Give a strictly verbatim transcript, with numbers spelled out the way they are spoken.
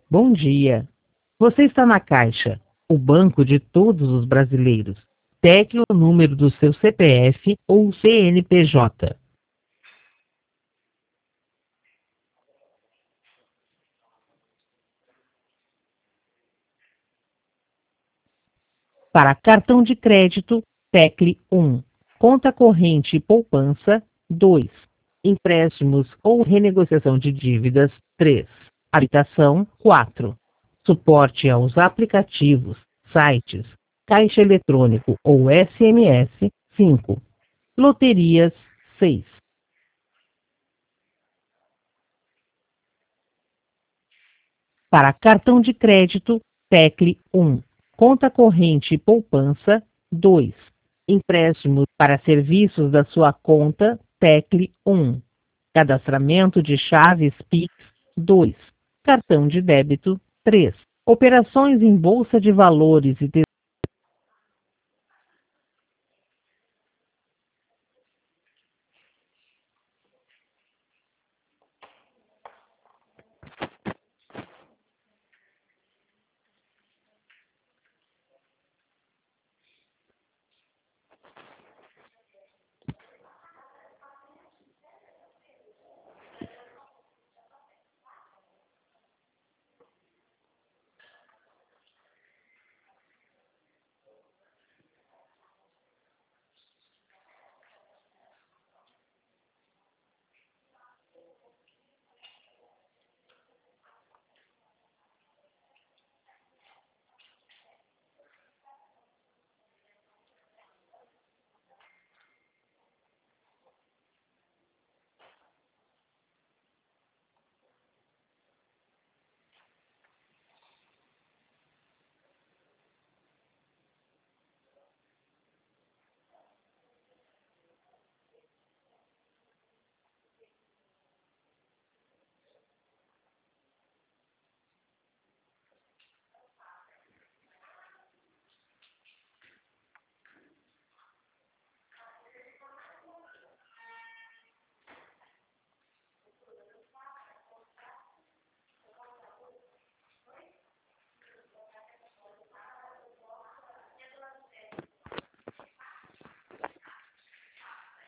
Bom dia. Você está na Caixa, o banco de todos os brasileiros. Tecle o número do seu C P F ou C N P J. Para cartão de crédito, tecle um. Conta corrente e poupança, dois. Empréstimos ou renegociação de dívidas, três. Habitação, quatro. Suporte aos aplicativos, sites, caixa eletrônico ou S M S, cinco. Loterias, seis. Para cartão de crédito, tecle um. Conta corrente e poupança, dois. Empréstimos para serviços da sua conta, tecle um. Cadastramento de chaves Pix, dois. Cartão de débito, três. Operações em bolsa de valores e